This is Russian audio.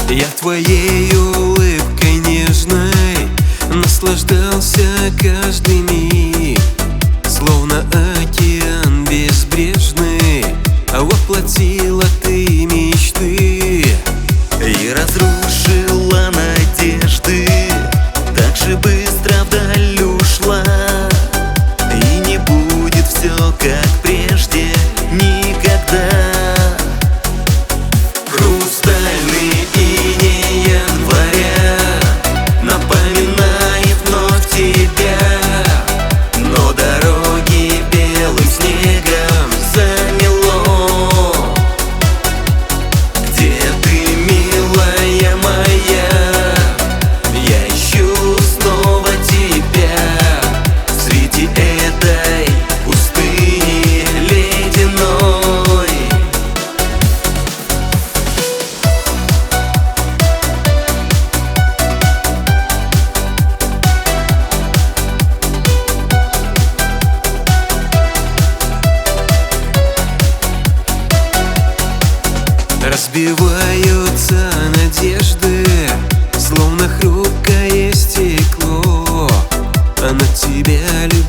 Я твоей улыбкой нежной наслаждался каждый миг, словно океан безбрежный, воплотила ты мечты и разрушила надежды. Так же быстро вдаль ушла, и не будет все как прежде никогда. Хрустальный иней января напоминает вновь тебя, но дороги белым снегом замело. Где ты, милая моя? Я ищу снова тебя среди этой пустыни ледяной. Разбиваются надежды, словно хрупкое стекло, а на тебя любовь